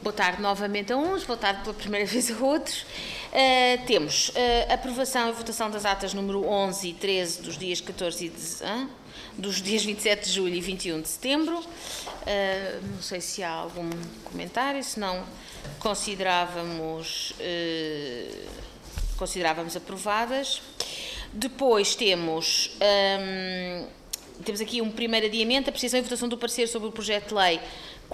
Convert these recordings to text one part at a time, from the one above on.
Boa tarde novamente a uns, boa tarde pela primeira vez a outros. Temos aprovação e votação das atas número 11 e 13 dos dias 14 dos dias 27 de julho e 21 de setembro. Não sei se há algum comentário, se não considerávamos aprovadas. Depois temos aqui um primeiro adiamento, a apreciação e votação do parecer sobre o projeto de lei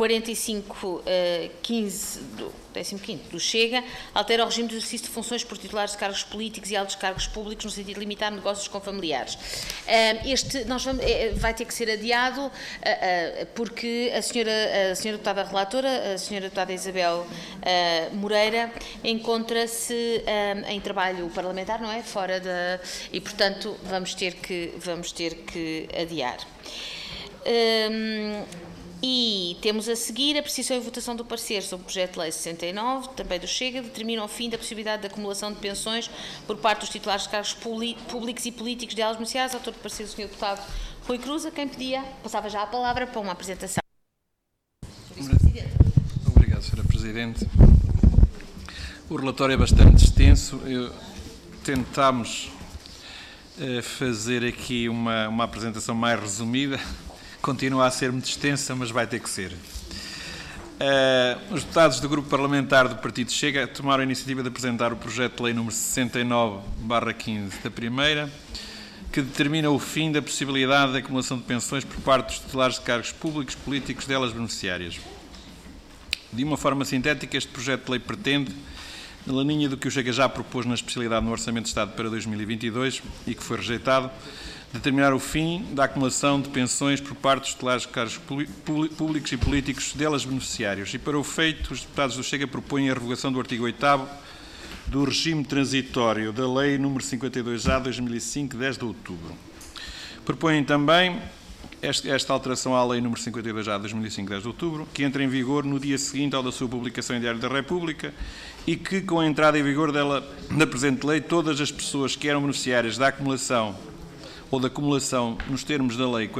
4515 do 15º do Chega, altera o regime de exercício de funções por titulares de cargos políticos e altos cargos públicos no sentido de limitar negócios com familiares. Vai ter que ser adiado porque a senhora deputada relatora, a senhora deputada Isabel Moreira, encontra-se em trabalho parlamentar, não é? E, portanto, vamos ter que adiar. E temos a seguir a apreciação e votação do parecer sobre o projeto de lei 69, também do Chega, determina o fim da possibilidade de acumulação de pensões por parte dos titulares de cargos públicos e políticos de elas beneficiadas. Autor do parecer, o Sr. Deputado Rui Cruz, a quem pedia, passava já a palavra para uma apresentação. Vice-Presidente. Obrigado, Sra. Presidente. O relatório é bastante extenso. Tentámos fazer aqui uma apresentação mais resumida. Continua a ser muito extensa, mas vai ter que ser. Os deputados do Grupo Parlamentar do Partido Chega tomaram a iniciativa de apresentar o projeto de lei número 69/15 da Primeira, que determina o fim da possibilidade de acumulação de pensões por parte dos titulares de cargos públicos políticos delas beneficiárias. De uma forma sintética, este projeto de lei pretende, na linha do que o Chega já propôs na especialidade no Orçamento de Estado para 2022 e que foi rejeitado, determinar o fim da acumulação de pensões por parte dos titulares de cargos públicos e políticos delas beneficiários. E para o efeito, os deputados do Chega propõem a revogação do artigo 8º do regime transitório da Lei nº 52-A de 2005, 10 de outubro. Propõem também esta alteração à Lei nº 52-A de 2005, 10 de outubro, que entra em vigor no dia seguinte ao da sua publicação em Diário da República e que, com a entrada em vigor da presente lei, todas as pessoas que eram beneficiárias da acumulação ou da acumulação nos termos da Lei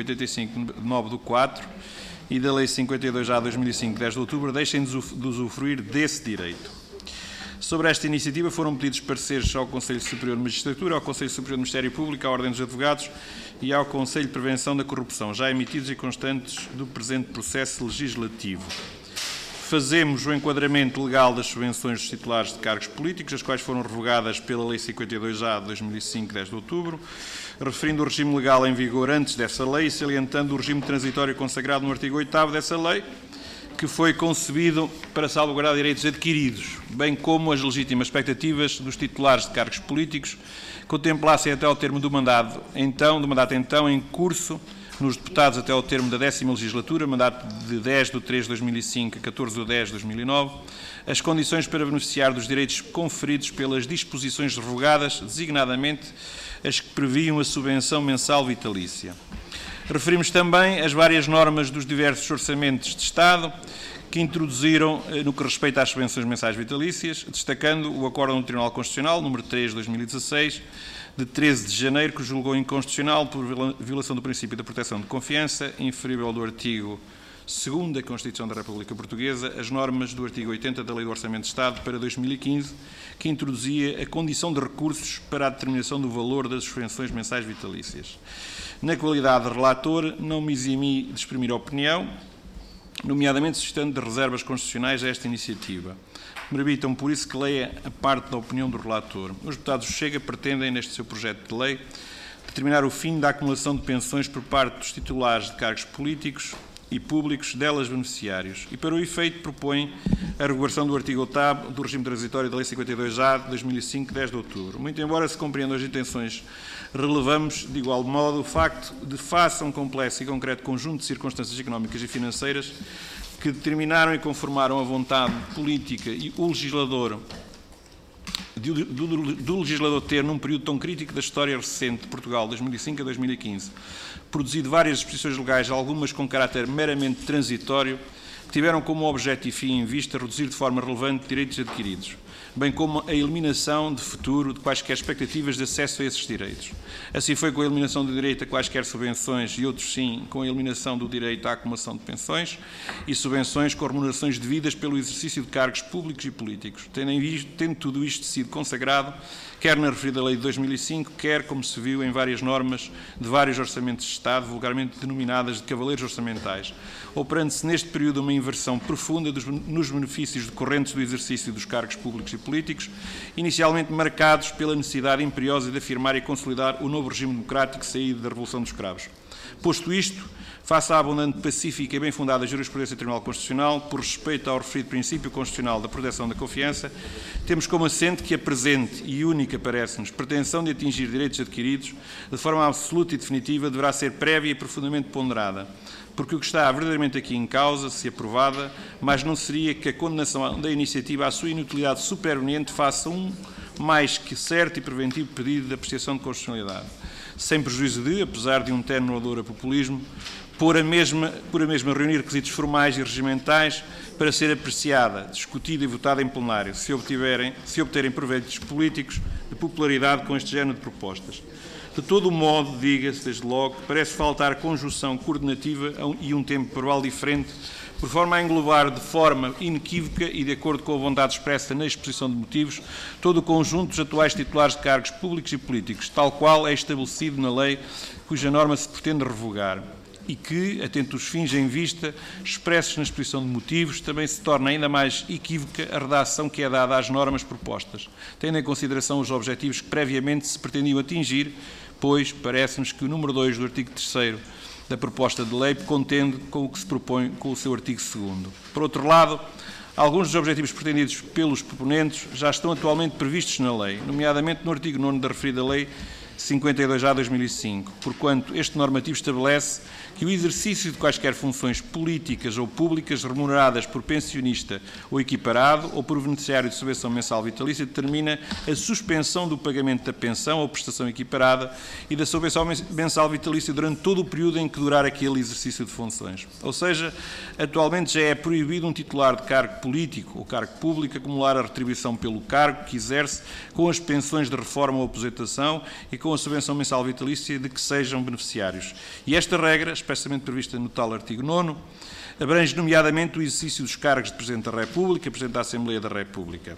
4585, 9 do 4 e da Lei 52-A 2005, 10 de outubro, deixem de usufruir desse direito. Sobre esta iniciativa foram pedidos pareceres ao Conselho Superior de Magistratura, ao Conselho Superior do Ministério Público, à Ordem dos Advogados e ao Conselho de Prevenção da Corrupção, já emitidos e constantes do presente processo legislativo. Fazemos o enquadramento legal das subvenções dos titulares de cargos políticos, as quais foram revogadas pela Lei 52-A de 2005, 10 de outubro, referindo o regime legal em vigor antes dessa lei e salientando o regime transitório consagrado no artigo 8º dessa lei, que foi concebido para salvaguardar direitos adquiridos, bem como as legítimas expectativas dos titulares de cargos políticos, contemplassem até ao termo do mandato então em curso nos deputados até ao termo da 10ª legislatura, mandato de 10 de 3 de 2005 a 14 de 10 de 2009, as condições para beneficiar dos direitos conferidos pelas disposições revogadas, designadamente as que previam a subvenção mensal vitalícia. Referimos também as várias normas dos diversos orçamentos de Estado que introduziram no que respeita às subvenções mensais vitalícias, destacando o Acórdão do Tribunal Constitucional, número 3 de 2016, de 13 de janeiro, que julgou inconstitucional por violação do princípio da proteção de confiança, inferível do artigo 2º da Constituição da República Portuguesa, as normas do artigo 80 da Lei do Orçamento de Estado para 2015, que introduzia a condição de recursos para a determinação do valor das subvenções mensais vitalícias. Na qualidade de relator, não me eximi de exprimir opinião, nomeadamente suscitando de reservas constitucionais a esta iniciativa. Permitam, por isso, que leia a parte da opinião do relator. Os deputados do Chega pretendem, neste seu projeto de lei, determinar o fim da acumulação de pensões por parte dos titulares de cargos políticos e públicos delas beneficiários e, para o efeito, propõem a revogação do artigo 8º do regime transitório da Lei 52-A de 2005, 10 de outubro. Muito embora se compreendam as intenções, relevamos, de igual modo, o facto de, face a um complexo e concreto conjunto de circunstâncias económicas e financeiras que determinaram e conformaram a vontade política e o legislador do legislador ter, num período tão crítico da história recente de Portugal, 2005 a 2015, produzido várias disposições legais, algumas com caráter meramente transitório, que tiveram como objeto e fim em vista reduzir de forma relevante direitos adquiridos. bem como a eliminação de futuro de quaisquer expectativas de acesso a esses direitos. Assim foi com a eliminação do direito a quaisquer subvenções e outros sim com a eliminação do direito à acumulação de pensões e subvenções com remunerações devidas pelo exercício de cargos públicos e políticos, tendo tudo isto sido consagrado, quer na referida Lei de 2005, quer, como se viu, em várias normas de vários orçamentos de Estado, vulgarmente denominadas de cavaleiros orçamentais, operando-se neste período uma inversão profunda nos benefícios decorrentes do exercício dos cargos públicos e políticos, inicialmente marcados pela necessidade imperiosa de afirmar e consolidar o novo regime democrático saído da Revolução dos Cravos. Posto isto, face à abundante, pacífica e bem fundada jurisprudência do Tribunal Constitucional, por respeito ao referido princípio constitucional da proteção da confiança, temos como assente que a presente e única, parece-nos, pretensão de atingir direitos adquiridos, de forma absoluta e definitiva, deverá ser prévia e profundamente ponderada, porque o que está verdadeiramente aqui em causa, se aprovada, mais não seria que a condenação da iniciativa à sua inutilidade superveniente faça um mais que certo e preventivo pedido de apreciação de constitucionalidade, sem prejuízo de, apesar de um terno odor a populismo, por a mesma reunir requisitos formais e regimentais para ser apreciada, discutida e votada em plenário, se obterem proveitos políticos de popularidade com este género de propostas. De todo o modo, diga-se desde logo, parece faltar conjunção coordenativa e um tempo verbal diferente, por forma a englobar de forma inequívoca e de acordo com a vontade expressa na exposição de motivos, todo o conjunto dos atuais titulares de cargos públicos e políticos, tal qual é estabelecido na lei cuja norma se pretende revogar, e que, atento aos fins em vista, expressos na exposição de motivos, também se torna ainda mais equívoca a redação que é dada às normas propostas, tendo em consideração os objetivos que previamente se pretendiam atingir, pois parece-nos que o número 2 do artigo 3º da proposta de lei contende com o que se propõe com o seu artigo 2º. Por outro lado, alguns dos objetivos pretendidos pelos proponentes já estão atualmente previstos na lei, nomeadamente no artigo 9º da referida Lei 52/2005, porquanto este normativo estabelece que o exercício de quaisquer funções políticas ou públicas remuneradas por pensionista ou equiparado ou por beneficiário de subvenção mensal vitalícia determina a suspensão do pagamento da pensão ou prestação equiparada e da subvenção mensal vitalícia durante todo o período em que durar aquele exercício de funções. Ou seja, atualmente já é proibido um titular de cargo político ou cargo público acumular a retribuição pelo cargo que exerce com as pensões de reforma ou aposentação e com a subvenção mensal vitalícia de que sejam beneficiários. E esta regra, expressamente prevista no tal artigo 9º, abrange nomeadamente o exercício dos cargos de Presidente da República e Presidente da Assembleia da República.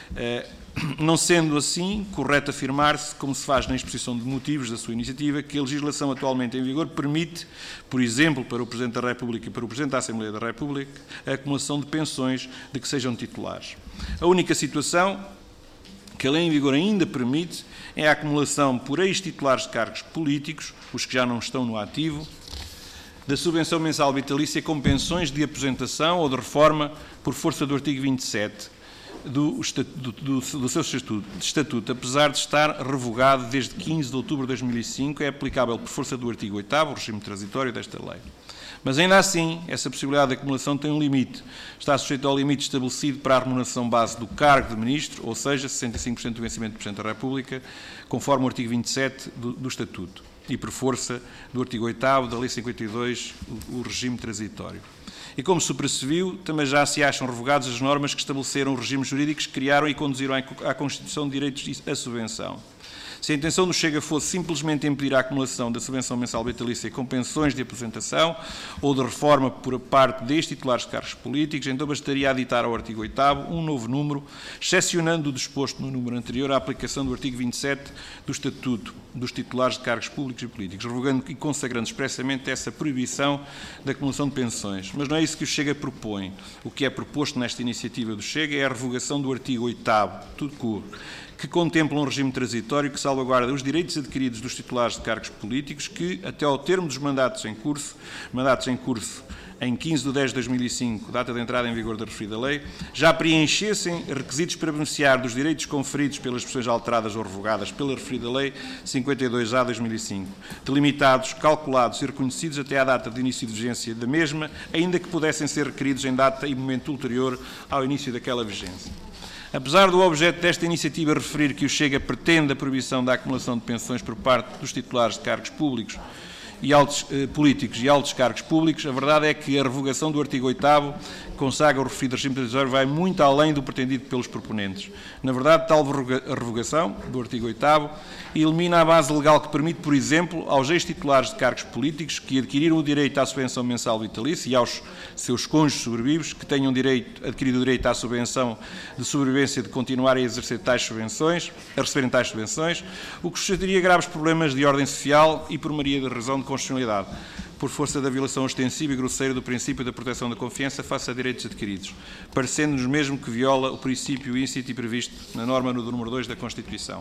Não sendo assim, correto afirmar-se, como se faz na exposição de motivos da sua iniciativa, que a legislação atualmente em vigor permite, por exemplo, para o Presidente da República e para o Presidente da Assembleia da República, a acumulação de pensões de que sejam titulares. A única situação que a lei em vigor ainda permite é a acumulação por ex-titulares de cargos políticos, os que já não estão no ativo, da subvenção mensal vitalícia com pensões de aposentação ou de reforma por força do artigo 27 do seu estatuto, apesar de estar revogado desde 15 de outubro de 2005, é aplicável por força do artigo 8º, o regime transitório desta lei. Mas ainda assim, essa possibilidade de acumulação tem um limite. Está sujeito ao limite estabelecido para a remuneração base do cargo de Ministro, ou seja, 65% do vencimento do Presidente da República, conforme o artigo 27 do Estatuto, e por força do artigo 8º da Lei 52, o regime transitório. E como se percebeu, também já se acham revogadas as normas que estabeleceram os regimes jurídicos que criaram e conduziram à constituição de direitos à subvenção. Se a intenção do Chega fosse simplesmente impedir a acumulação da subvenção mensal vitalícia com pensões de aposentação ou de reforma por parte destes titulares de cargos políticos, então bastaria aditar ao artigo 8º um novo número, excepcionando o disposto no número anterior à aplicação do artigo 27 do Estatuto dos titulares de cargos públicos e políticos, revogando e consagrando expressamente essa proibição da acumulação de pensões. Mas não é isso que o Chega propõe. O que é proposto nesta iniciativa do Chega é a revogação do artigo 8º, tudo curto, que contempla um regime transitório que salvaguarda os direitos adquiridos dos titulares de cargos políticos que, até ao termo dos mandatos em curso em 15 de 10 de 2005, data de entrada em vigor da referida lei, já preenchessem requisitos para beneficiar dos direitos conferidos pelas expressões alteradas ou revogadas pela referida lei 52A de 2005, delimitados, calculados e reconhecidos até à data de início de vigência da mesma, ainda que pudessem ser requeridos em data e momento ulterior ao início daquela vigência. Apesar do objeto desta iniciativa referir que o Chega pretende a proibição da acumulação de pensões por parte dos titulares de cargos públicos políticos e altos cargos públicos, a verdade é que a revogação do artigo 8º que consagra o referido regime transitório vai muito além do pretendido pelos proponentes. Na verdade, tal revogação do artigo 8º elimina a base legal que permite, por exemplo, aos ex-titulares de cargos políticos que adquiriram o direito à subvenção mensal vitalícia e aos seus cônjuges sobrevivos que tenham adquirido o direito à subvenção de sobrevivência de continuarem a exercer tais subvenções, a receberem tais subvenções, o que suscitaria graves problemas de ordem social e por maioria de razão de constitucionalidade, por força da violação ostensiva e grosseira do princípio da proteção da confiança face a direitos adquiridos, parecendo-nos mesmo que viola o princípio íncito e previsto na norma no número 2 da Constituição.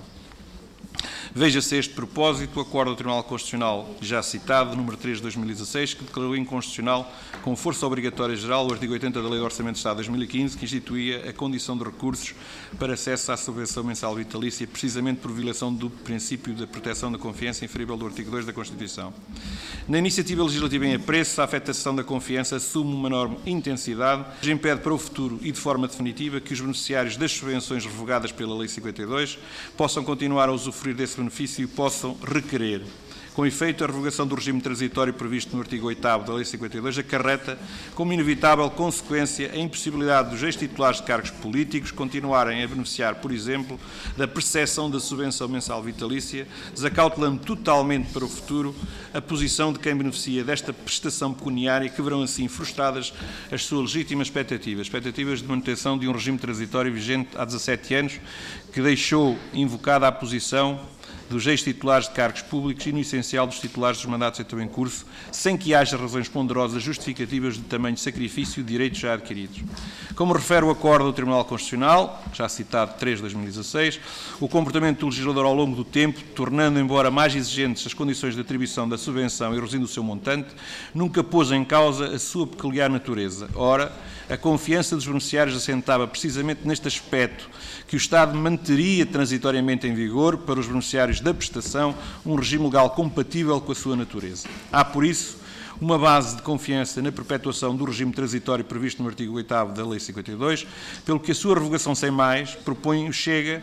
Veja-se a este propósito o acordo do Tribunal Constitucional já citado, número 3 de 2016, que declarou inconstitucional, com força obrigatória geral, o artigo 80 da Lei do Orçamento de Estado de 2015, que instituía a condição de recursos para acesso à subvenção mensal vitalícia, precisamente por violação do princípio da proteção da confiança inferível do artigo 2 da Constituição. Na iniciativa legislativa em apreço, a afetação da confiança assume uma enorme intensidade, que impede para o futuro e de forma definitiva que os beneficiários das subvenções revogadas pela Lei 52 possam continuar a usufruir desse benefício e possam requerer. Com efeito, a revogação do regime transitório previsto no artigo 8º da Lei 52 acarreta, como inevitável consequência, a impossibilidade dos ex-titulares de cargos políticos continuarem a beneficiar, por exemplo, da percepção da subvenção mensal vitalícia, desacautelando totalmente para o futuro a posição de quem beneficia desta prestação pecuniária, que verão assim frustradas as suas legítimas expectativas de manutenção de um regime transitório vigente há 17 anos, que deixou invocada a posição dos ex-titulares de cargos públicos e, no essencial, dos titulares dos mandatos então em curso, sem que haja razões ponderosas justificativas de tamanho sacrifício de direitos já adquiridos. Como refere o acordo do Tribunal Constitucional, já citado 3 de 2016, o comportamento do legislador ao longo do tempo, tornando, embora mais exigentes as condições de atribuição da subvenção e reduzindo o seu montante, nunca pôs em causa a sua peculiar natureza. Ora, a confiança dos beneficiários assentava precisamente neste aspecto, que o Estado manteria transitoriamente em vigor para os beneficiários da prestação um regime legal compatível com a sua natureza. Há, por isso, uma base de confiança na perpetuação do regime transitório previsto no artigo 8º da Lei 52, pelo que a sua revogação sem mais como propõe o Chega,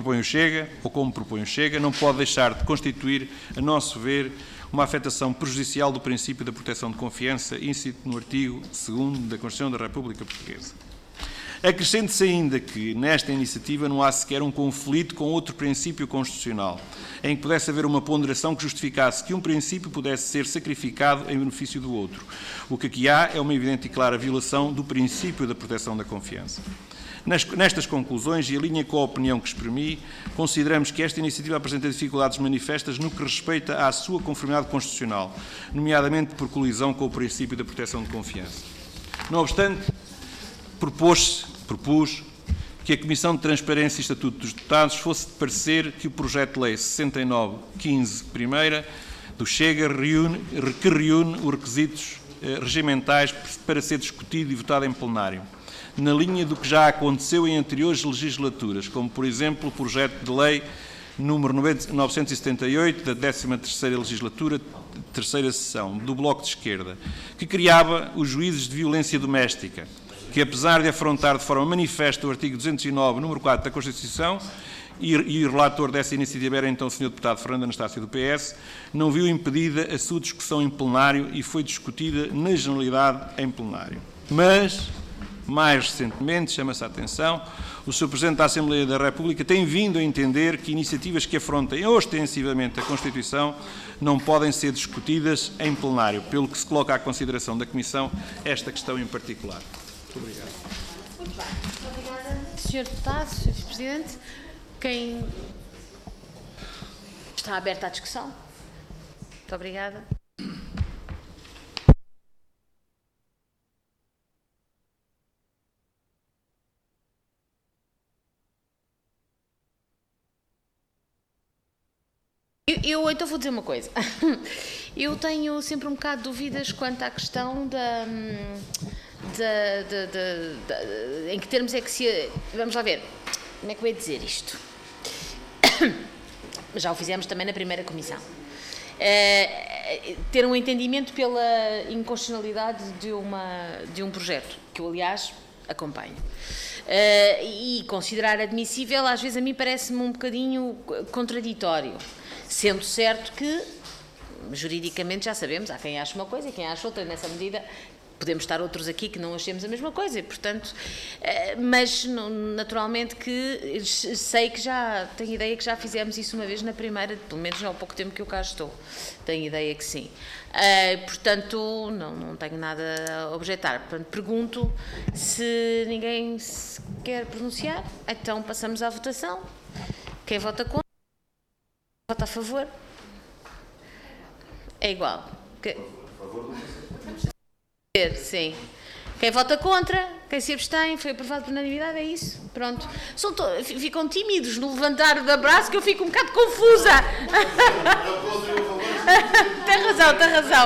não pode deixar de constituir, a nosso ver, uma afetação prejudicial do princípio da proteção de confiança, íncito no artigo 2º da Constituição da República Portuguesa. Acrescente-se ainda que, nesta iniciativa, não há sequer um conflito com outro princípio constitucional, em que pudesse haver uma ponderação que justificasse que um princípio pudesse ser sacrificado em benefício do outro. O que aqui há é uma evidente e clara violação do princípio da proteção da confiança. Nestas conclusões, e em linha com a opinião que exprimi, consideramos que esta iniciativa apresenta dificuldades manifestas no que respeita à sua conformidade constitucional, nomeadamente por colisão com o princípio da proteção de confiança. Não obstante, propus que a Comissão de Transparência e Estatuto dos Deputados fosse de parecer que o projeto de lei 6915, primeira, do Chega, que reúne os requisitos regimentais para ser discutido e votado em plenário, na linha do que já aconteceu em anteriores legislaturas, como, por exemplo, o projeto de lei número 978 da 13ª legislatura, terceira sessão, do Bloco de Esquerda, que criava os juízes de violência doméstica, que, apesar de afrontar de forma manifesta o artigo 209, número 4 da Constituição, e o relator dessa iniciativa era então o Sr. Deputado Fernando Anastácio do PS, não viu impedida a sua discussão em plenário e foi discutida na generalidade em plenário. Mas, mais recentemente, chama-se a atenção, o Sr. Presidente da Assembleia da República tem vindo a entender que iniciativas que afrontem ostensivamente a Constituição não podem ser discutidas em plenário, pelo que se coloca à consideração da Comissão esta questão em particular. Muito obrigado. Muito bem. Obrigada, Sr. Deputado, Sr. Vice-Presidente. Quem está aberta à discussão? Muito obrigada. Eu então vou dizer uma coisa. Eu tenho sempre um bocado de dúvidas quanto à questão em que termos é que se... Vamos lá ver. Como é que eu ia dizer isto? Já o fizemos também na primeira comissão. Ter um entendimento pela inconstitucionalidade de um projeto, que eu, aliás, acompanho. E considerar admissível, às vezes, a mim parece-me um bocadinho contraditório. Sendo certo que, juridicamente já sabemos, há quem ache uma coisa e quem ache outra, nessa medida podemos estar outros aqui que não achemos a mesma coisa, e, portanto, mas naturalmente que sei que tenho ideia que já fizemos isso uma vez na primeira, pelo menos há pouco tempo que eu cá estou, tenho ideia que sim. Portanto, não tenho nada a objetar. Portanto, pergunto se ninguém se quer pronunciar, então passamos à votação. Quem vota contra? Vota a favor? É igual. Sim. Quem vota contra, quem se abstém, foi aprovado por unanimidade, é isso? Pronto. Ficam tímidos no levantar do braço que eu fico um bocado confusa. Tem razão.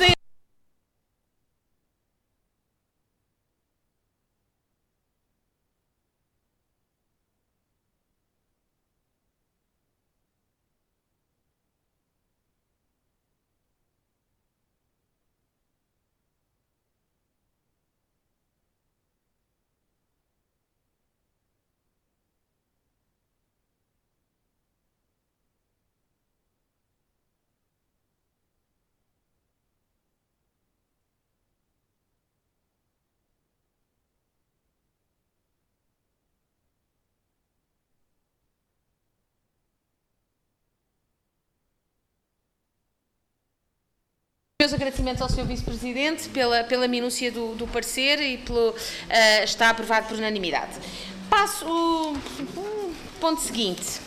Meus agradecimentos ao Sr. Vice-Presidente pela minúcia do parecer e está aprovado por unanimidade. Passo o ponto seguinte.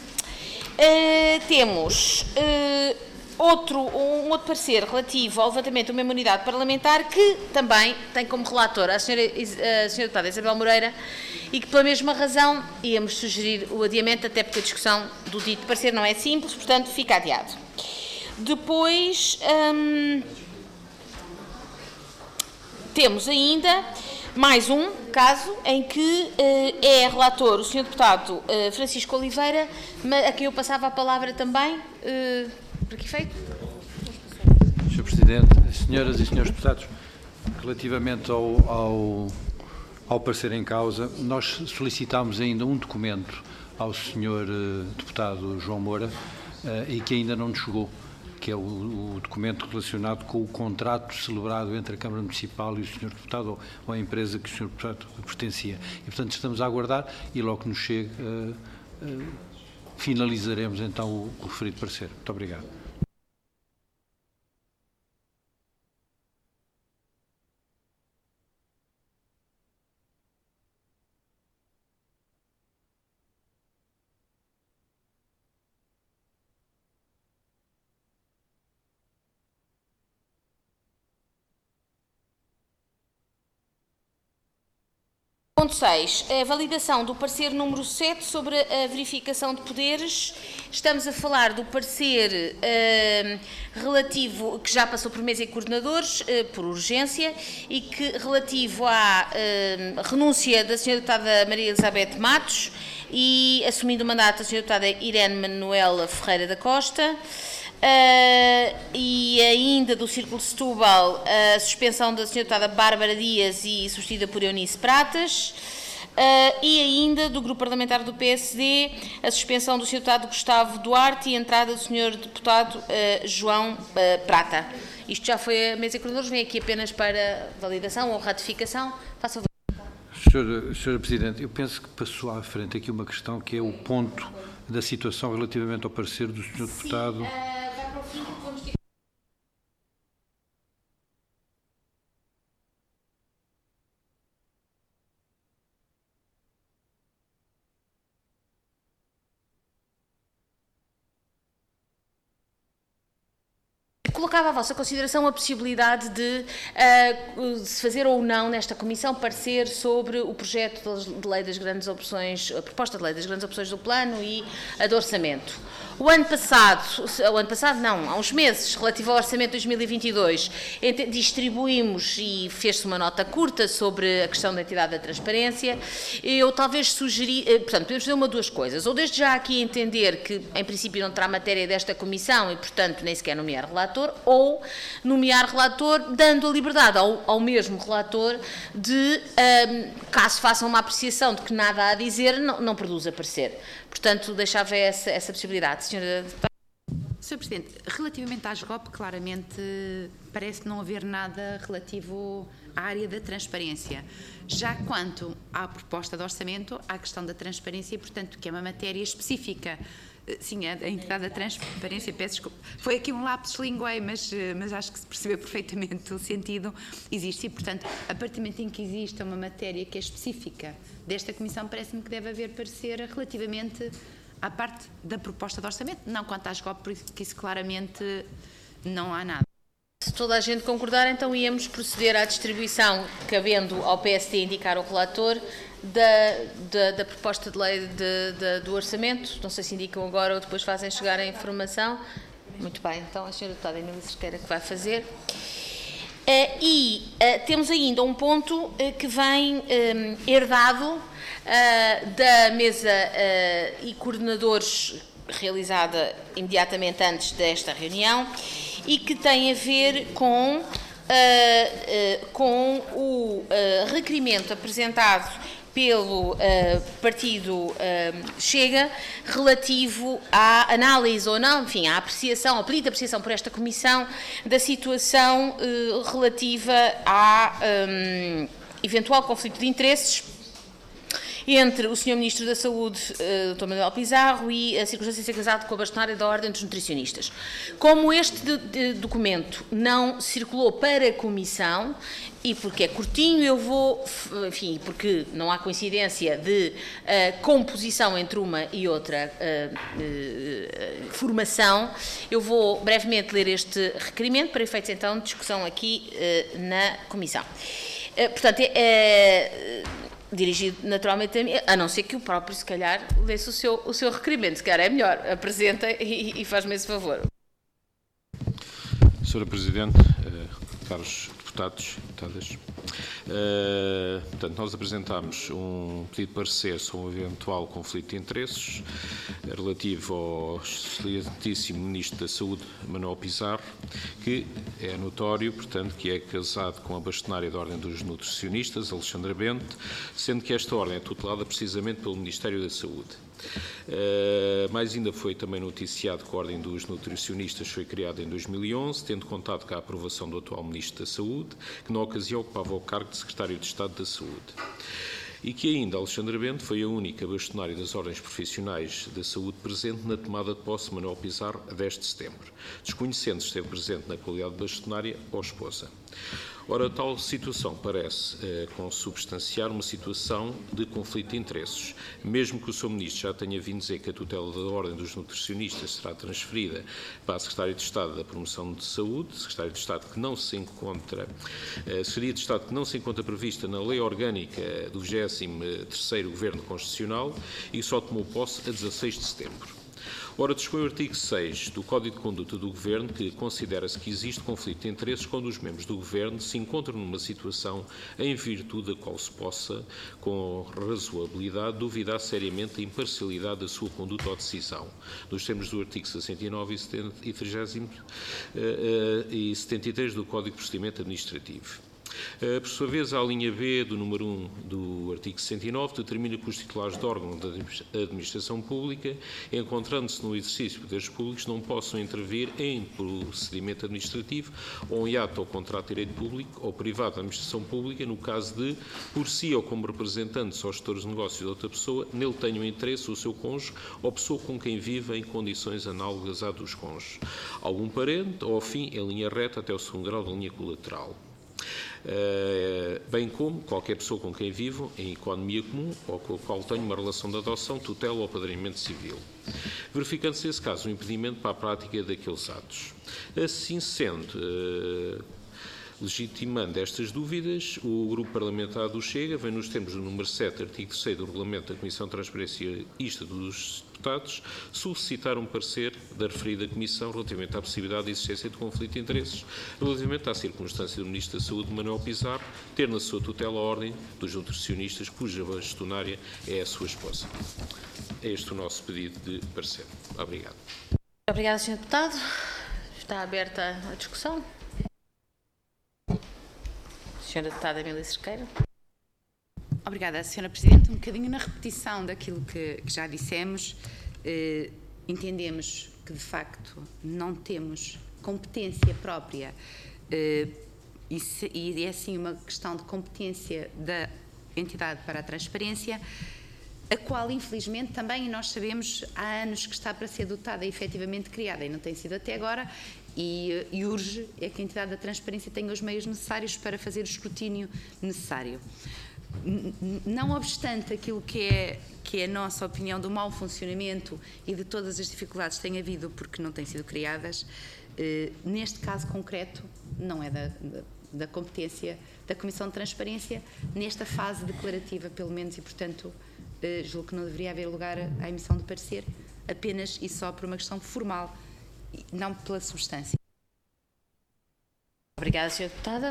Temos um outro parecer relativo ao levantamento de uma imunidade parlamentar que também tem como relatora a senhora deputada Isabel Moreira e que pela mesma razão íamos sugerir o adiamento, até porque a discussão do dito parecer não é simples, portanto fica adiado. Depois temos ainda mais um caso em que é relator o Sr. Deputado Francisco Oliveira, a quem eu passava a palavra também. Por que feito? Sr. Presidente, senhoras e senhores deputados, relativamente ao parecer em causa, nós solicitámos ainda um documento ao Sr. Deputado João Moura e que ainda não nos chegou, que é o documento relacionado com o contrato celebrado entre a Câmara Municipal e o Sr. Deputado ou a empresa que o Sr. Deputado pertencia. E, portanto, estamos a aguardar e logo que nos chegue finalizaremos então o referido parecer. Muito obrigado. Ponto 6. A validação do parecer número 7 sobre a verificação de poderes. Estamos a falar do parecer relativo, que já passou por mesa e coordenadores, por urgência, e que relativo à renúncia da Sra. Deputada Maria Elizabeth Matos e assumindo o mandato da Sra. Deputada Irene Manuela Ferreira da Costa. E ainda do Círculo de Setúbal a suspensão da Sra. Deputada Bárbara Dias e substituída por Eunice Pratas, e ainda do Grupo Parlamentar do PSD a suspensão do Sr. Deputado Gustavo Duarte e a entrada do Sr. Deputado João Prata. Isto já foi a mesa de coordenadores, vem aqui apenas para validação ou ratificação. Faça Sra. Presidente, eu penso que passou à frente aqui uma questão que é o ponto da situação relativamente ao parecer do Sr. Deputado. Colocava à vossa consideração a possibilidade de se fazer ou não nesta comissão parecer sobre o projeto de lei das grandes opções, a proposta de lei das grandes opções do plano e a do orçamento. O ano passado não, há uns meses, relativo ao orçamento de 2022, distribuímos e fez-se uma nota curta sobre a questão da entidade da transparência. Eu talvez portanto, podemos fazer uma ou duas coisas, ou desde já aqui entender que em princípio não terá matéria desta comissão e portanto nem sequer nomear relator, ou nomear relator dando a liberdade ao mesmo relator de, caso faça uma apreciação de que nada há a dizer, não produza parecer. Portanto, deixava essa possibilidade. Senhora Deputada. Sr. Presidente, relativamente à SGOP, claramente parece não haver nada relativo à área da transparência. Já quanto à proposta de orçamento, há a questão da transparência e, portanto, que é uma matéria específica. Sim, a entidade da transparência, peço desculpa. Foi aqui um lapsus linguae, mas acho que se percebeu perfeitamente o sentido. Existe e, portanto, a partir do momento em que existe uma matéria que é específica desta Comissão, parece-me que deve haver parecer relativamente à parte da proposta de orçamento, não quanto à SGOP, porque isso claramente não há nada. Se toda a gente concordar, então íamos proceder à distribuição, cabendo ao PSD indicar o relator, da proposta de lei do orçamento. Não sei se indicam agora ou depois fazem chegar a informação. Muito bem, então a senhora deputada Emília Cerqueira que vai fazer. Temos ainda um ponto que vem herdado da mesa e coordenadores realizada imediatamente antes desta reunião e que tem a ver com o requerimento apresentado pelo partido Chega relativo à análise ou não, enfim, à apreciação, ao pedido de apreciação por esta Comissão da situação relativa a eventual conflito de interesses entre o Sr. Ministro da Saúde, Dr. Manuel Pizarro, e a circunstância de ser casado com a bastonária da Ordem dos Nutricionistas. Como este documento não circulou para a Comissão, e porque é curtinho, eu vou, enfim, porque não há coincidência de composição entre uma e outra formação, eu vou brevemente ler este requerimento para efeitos então de discussão aqui na Comissão. Portanto, dirigido naturalmente a mim, a não ser que o próprio, se calhar, lesse o seu requerimento. Se calhar é melhor, apresenta e faz-me esse favor. Sra. Presidente, caros deputados e deputadas, portanto, nós apresentámos um pedido de parecer sobre um eventual conflito de interesses relativo ao excelentíssimo Ministro da Saúde, Manuel Pizarro, que é notório, portanto, que é casado com a bastonária da Ordem dos Nutricionistas, Alexandra Bente, sendo que esta ordem é tutelada precisamente pelo Ministério da Saúde. Mais ainda foi também noticiado que a Ordem dos Nutricionistas foi criada em 2011, tendo contado com a aprovação do atual Ministro da Saúde, que na ocasião ocupava o cargo de Secretário de Estado da Saúde. E que ainda Alexandra Bente foi a única bastonária das ordens profissionais da saúde presente na tomada de posse de Manuel Pizarro a 10 de setembro, desconhecendo se esteve presente na qualidade de bastonária ou esposa. Ora, tal situação parece consubstanciar uma situação de conflito de interesses, mesmo que o Sr. Ministro já tenha vindo dizer que a tutela da Ordem dos Nutricionistas será transferida para a Secretaria de Estado da Promoção de Saúde, Secretaria de Estado que não se encontra, Secretaria de Estado que não se encontra prevista na Lei Orgânica do 23º Governo Constitucional e só tomou posse a 16 de setembro. Ora, dispõe o artigo 6 do Código de Conduta do Governo que considera-se que existe conflito de interesses quando os membros do Governo se encontram numa situação em virtude da qual se possa, com razoabilidade, duvidar seriamente da imparcialidade da sua conduta ou decisão, nos termos do artigo 69 e 73 do Código de Procedimento Administrativo. Por sua vez, a linha B do número 1 do artigo 69 determina que os titulares de órgão da administração pública, encontrando-se no exercício de poderes públicos, não possam intervir em procedimento administrativo ou em ato ou contrato de direito público ou privado da administração pública, no caso de, por si ou como representantes ou gestores de negócios de outra pessoa, nele tenham interesse o seu cônjuge ou pessoa com quem vive em condições análogas à dos cônjuges, algum parente ou, afim, em linha reta até o segundo grau da linha colateral. Bem como qualquer pessoa com quem vivo em economia comum ou com a qual tenho uma relação de adoção, tutela ou apadrinhamento civil, verificando-se nesse caso um impedimento para a prática daqueles atos. Assim sendo, legitimando estas dúvidas, o Grupo Parlamentar do Chega vem nos termos do número 7, artigo 3º do Regulamento da Comissão de Transparência e Estatuto dos Deputados, solicitar um parecer da referida Comissão relativamente à possibilidade de existência de conflito de interesses, relativamente à circunstância do Ministro da Saúde, Manuel Pizarro, ter na sua tutela a Ordem dos Nutricionistas, cuja bastonária é a sua esposa. É este o nosso pedido de parecer. Obrigado. Obrigada, Sr. Deputado. Está aberta a discussão. Senhora Deputada Emília Cerqueira. Obrigada, Sra. Presidente. Um bocadinho na repetição daquilo que já dissemos, entendemos porque de facto não temos competência própria e é assim uma questão de competência da entidade para a transparência, a qual infelizmente também nós sabemos há anos que está para ser dotada e efetivamente criada e não tem sido até agora, e urge é que a entidade da transparência tenha os meios necessários para fazer o escrutínio necessário. Não obstante aquilo que é a nossa opinião do mau funcionamento e de todas as dificuldades que tem havido porque não têm sido criadas, neste caso concreto não é da competência da Comissão de Transparência nesta fase declarativa, pelo menos, e portanto julgo que não deveria haver lugar à emissão de parecer apenas e só por uma questão formal, não pela substância. Obrigada, Sra. Deputada.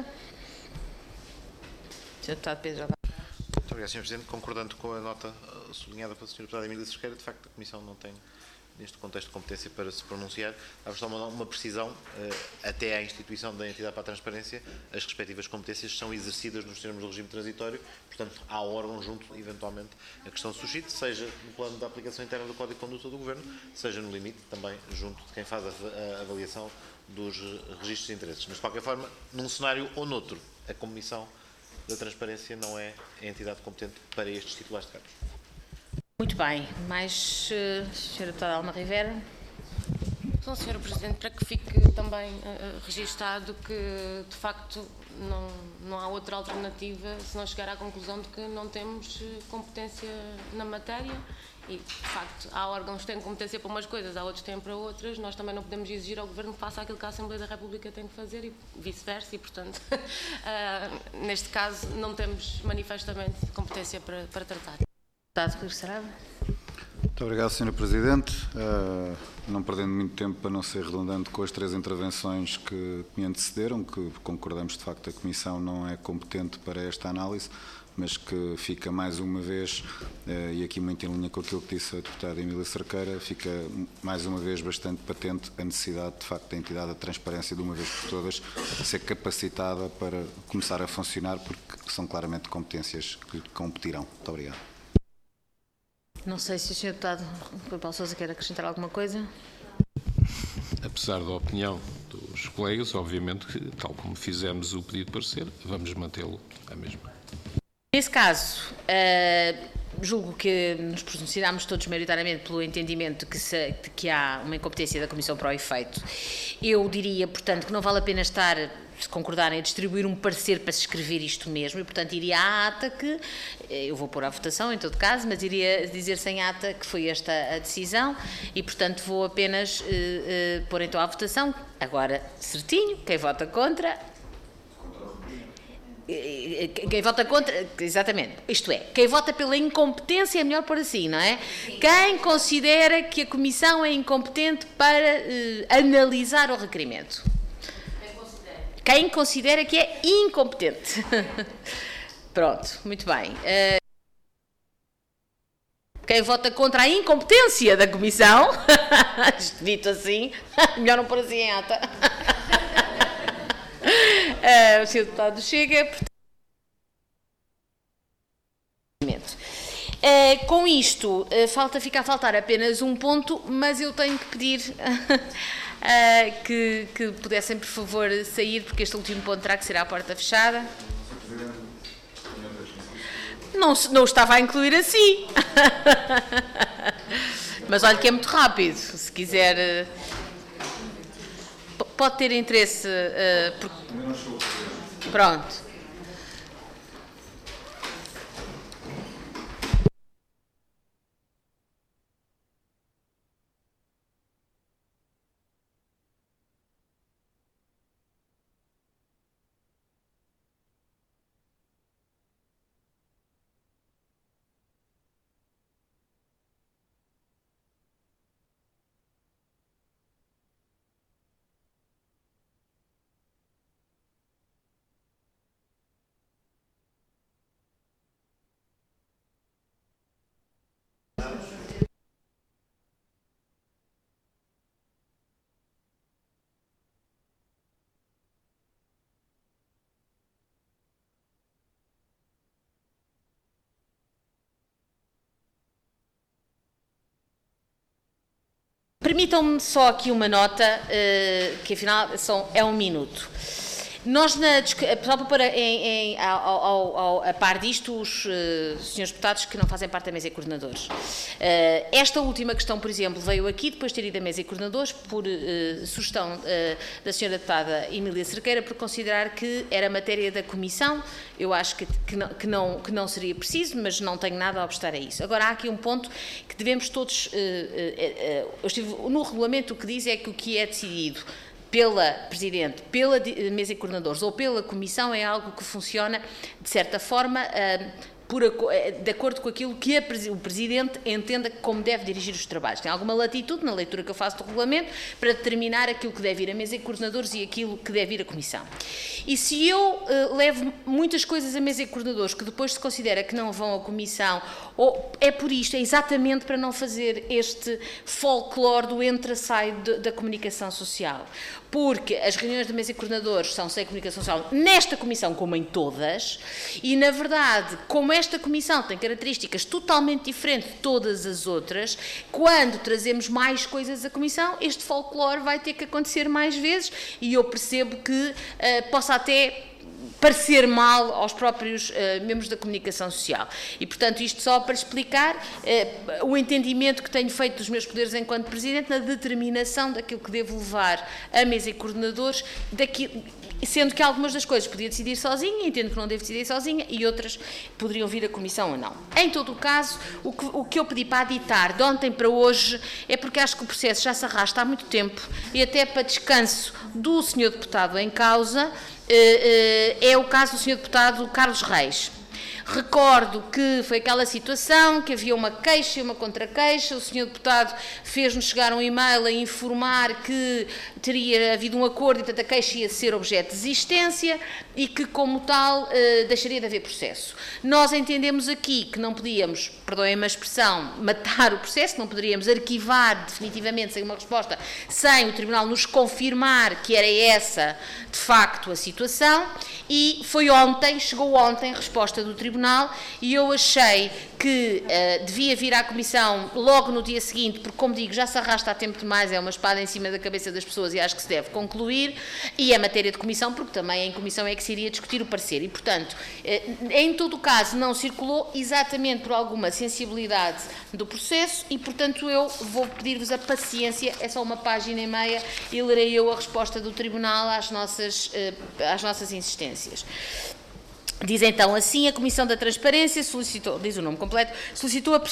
Sr. Deputado Pedro Jordão. Muito obrigado, Sr. Presidente. Concordando com a nota sublinhada pela Sra. Deputada Emília Cerqueira, de facto a Comissão não tem, neste contexto, competência para se pronunciar. Há só uma precisão, até à instituição da entidade para a transparência, as respectivas competências são exercidas nos termos do regime transitório, portanto, há órgão junto, eventualmente, a questão suscite, seja no plano da aplicação interna do Código de Conduta do Governo, seja no limite, também junto de quem faz a avaliação dos registros de interesses. Mas, de qualquer forma, num cenário ou noutro, a Comissão da Transparência não é a entidade competente para estes titulares de cargos. Muito bem. Mais, Sra. Deputada Alma Rivera. Então, Sr. Presidente, para que fique também registado que, de facto, não há outra alternativa se não chegar à conclusão de que não temos competência na matéria e, de facto, há órgãos que têm competência para umas coisas, há outros que têm para outras. Nós também não podemos exigir ao Governo que faça aquilo que a Assembleia da República tem que fazer e vice-versa e, portanto, neste caso, não temos manifestamente competência para tratar. Deputado Rui Saraiva. Muito obrigado, Sr. Presidente. Não perdendo muito tempo para não ser redundante com as três intervenções que me antecederam, que concordamos de facto que a Comissão não é competente para esta análise, mas que fica mais uma vez, e aqui muito em linha com aquilo que disse a deputada Emília Cerqueira, fica mais uma vez bastante patente a necessidade de facto da entidade da transparência de uma vez por todas ser capacitada para começar a funcionar, porque são claramente competências que lhe competirão. Muito obrigado. Não sei se o Sr. Deputado Rui Paulo Sousa quer acrescentar alguma coisa. Apesar da opinião dos colegas, obviamente, que, tal como fizemos o pedido de parecer, vamos mantê-lo a mesma. Nesse caso, julgo que nos pronunciámos todos maioritariamente pelo entendimento de que há uma incompetência da Comissão para o efeito. Eu diria, portanto, que não vale a pena estar, se concordarem, a distribuir um parecer para se escrever isto mesmo e, portanto, iria à ata que, eu vou pôr à votação em todo caso, mas iria dizer sem ata que foi esta a decisão e, portanto, vou apenas pôr então à votação. Agora, certinho, quem vota contra... Quem vota contra, exatamente, isto é, quem vota pela incompetência é melhor por assim, não é? Sim. Quem considera que a Comissão é incompetente para analisar o requerimento? Quem considera que é incompetente? Pronto, muito bem. Quem vota contra a incompetência da Comissão, dito assim, melhor não pôr assim em ata. O Sr. Deputado Chega. Com isto, fica a faltar apenas um ponto, mas eu tenho que pedir que pudessem, por favor, sair, porque este último ponto terá que ser à porta fechada. Não estava a incluir assim. Mas olha que é muito rápido, se quiser... Pode ter interesse, pronto. Permitam-me só aqui uma nota, que afinal é um minuto. Nós, só para a par disto, os senhores deputados que não fazem parte da mesa de coordenadores. Esta última questão, por exemplo, veio aqui depois de ter ido à mesa de coordenadores por sugestão da senhora deputada Emília Cerqueira, por considerar que era matéria da comissão. Eu acho que não seria preciso, mas não tenho nada a obstar a isso. Agora, há aqui um ponto que devemos todos... eu estive no regulamento, o que diz é que o que é decidido pela Presidente, pela mesa de coordenadores ou pela Comissão é algo que funciona, de certa forma, de acordo com aquilo que o Presidente entenda como deve dirigir os trabalhos. Tem alguma latitude na leitura que eu faço do regulamento para determinar aquilo que deve ir à mesa de coordenadores e aquilo que deve ir à Comissão. E se eu levo muitas coisas à mesa de coordenadores que depois se considera que não vão à Comissão, ou é por isto, é exatamente para não fazer este folclore do entra-sai da comunicação social. Porque as reuniões da mesa de coordenadores são sem comunicação social nesta Comissão como em todas, e na verdade, como esta Comissão tem características totalmente diferentes de todas as outras, quando trazemos mais coisas à Comissão, este folclore vai ter que acontecer mais vezes, e eu percebo que possa até parecer mal aos próprios membros da comunicação social. E, portanto, isto só para explicar o entendimento que tenho feito dos meus poderes enquanto Presidente na determinação daquilo que devo levar à mesa de coordenadores, sendo que algumas das coisas podia decidir sozinha, entendo que não devo decidir sozinha, e outras poderiam vir à Comissão ou não. Em todo o caso, o que eu pedi para aditar de ontem para hoje é porque acho que o processo já se arrasta há muito tempo, e até para descanso do Sr. Deputado em causa, é o caso do Sr. Deputado Carlos Reis. Recordo que foi aquela situação que havia uma queixa e uma contra-queixa, o Sr. Deputado fez-nos chegar um e-mail a informar que teria havido um acordo e, portanto, a queixa ia ser objeto de desistência e que, como tal, deixaria de haver processo. Nós entendemos aqui que não podíamos, perdoem-me a expressão, matar o processo, não poderíamos arquivar definitivamente sem uma resposta, sem o Tribunal nos confirmar que era essa, de facto, a situação, e chegou ontem a resposta do Tribunal, e eu achei que devia vir à Comissão logo no dia seguinte, porque, como digo, já se arrasta há tempo demais, é uma espada em cima da cabeça das pessoas e acho que se deve concluir, e é matéria de Comissão, porque também em Comissão é que se iria discutir o parecer, e, portanto, em todo o caso, não circulou exatamente por alguma sensibilidade do processo, e, portanto, eu vou pedir-vos a paciência, é só uma página e meia, e lerei eu a resposta do Tribunal às nossas insistências. Diz então assim: a Comissão da Transparência solicitou, diz o nome completo, solicitou a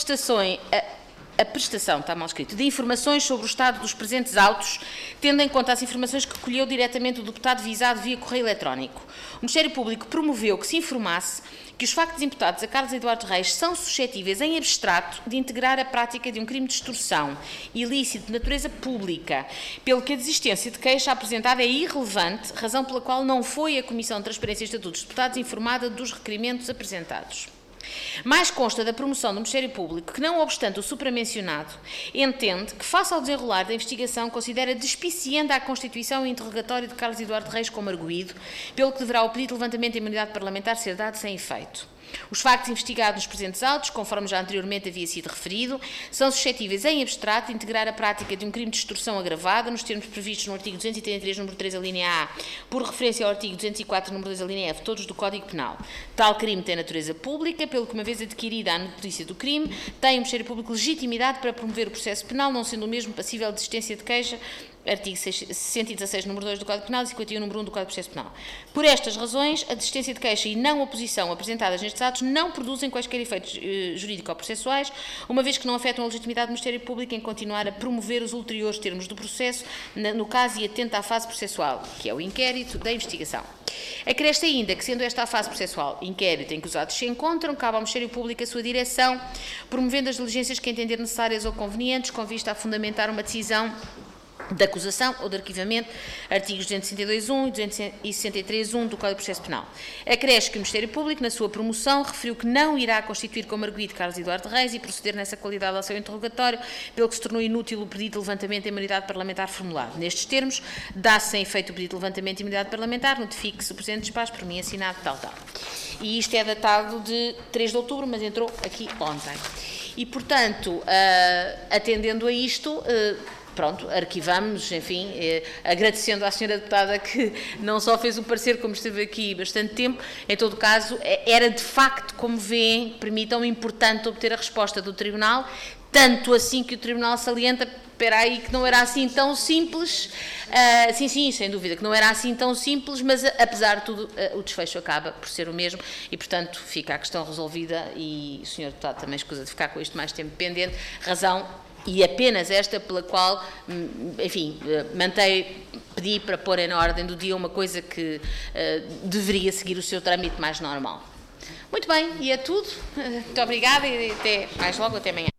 prestação, está mal escrito, de informações sobre o estado dos presentes autos, tendo em conta as informações que colheu diretamente o deputado visado via correio eletrónico. O Ministério Público promoveu que se informasse que os factos imputados a Carlos Eduardo Reis são suscetíveis, em abstrato, de integrar a prática de um crime de extorsão ilícito de natureza pública, pelo que a desistência de queixa apresentada é irrelevante, razão pela qual não foi a Comissão de Transparência e Estatutos dos Deputados informada dos requerimentos apresentados. Mais consta da promoção do Ministério Público que, não obstante o supramencionado, entende que, face ao desenrolar da investigação, considera despiciente a constituição e interrogatório de Carlos Eduardo Reis como arguido, pelo que deverá o pedido de levantamento da imunidade parlamentar ser dado sem efeito. Os factos investigados nos presentes autos, conforme já anteriormente havia sido referido, são suscetíveis em abstrato de integrar a prática de um crime de extorsão agravada nos termos previstos no artigo 233, número 3, a linha A, por referência ao artigo 204, número 2, a linha F, todos do Código Penal. Tal crime tem natureza pública, pelo que, uma vez adquirida a notícia do crime, tem o Ministério Público legitimidade para promover o processo penal, não sendo o mesmo passível de desistência de queixa, artigo 116, número 2 do Código Penal e 51, número 1 do Código de Processo Penal. Por estas razões, a desistência de queixa e não oposição apresentadas nestes atos não produzem quaisquer efeitos jurídico-processuais, uma vez que não afetam a legitimidade do Ministério Público em continuar a promover os ulteriores termos do processo, no caso e atenta à fase processual, que é o inquérito da investigação. Acresce ainda que, sendo esta a fase processual, inquérito em que os atos se encontram, cabe ao Ministério Público a sua direção, promovendo as diligências que entender necessárias ou convenientes, com vista a fundamentar uma decisão de acusação ou de arquivamento, artigos 262.1 e 263.1 do Código de Processo Penal. Acresce que o Ministério Público, na sua promoção, referiu que não irá constituir como arguido Carlos Eduardo Reis e proceder nessa qualidade ao seu interrogatório, pelo que se tornou inútil o pedido de levantamento da imunidade parlamentar formulado. Nestes termos, dá-se sem efeito o pedido de levantamento da imunidade parlamentar, notifique-se o Presidente do Despacho, por mim assinado, tal. E isto é datado de 3 de outubro, mas entrou aqui ontem. E, portanto, atendendo a isto, pronto, arquivamos, enfim, agradecendo à senhora deputada que não só fez o parecer, como esteve aqui bastante tempo. Em todo caso, era de facto, como vêem, permitam, importante obter a resposta do Tribunal, tanto assim que o Tribunal salienta, espera aí, que não era assim tão simples, sim, sem dúvida, que não era assim tão simples, mas apesar de tudo, o desfecho acaba por ser o mesmo e, portanto, fica a questão resolvida e o Sr. Deputado também escusa de ficar com isto mais tempo pendente, razão e apenas esta pela qual, enfim, pedi para pôr na ordem do dia uma coisa que deveria seguir o seu trâmite mais normal. Muito bem, e é tudo. Muito obrigada e até mais logo, até amanhã.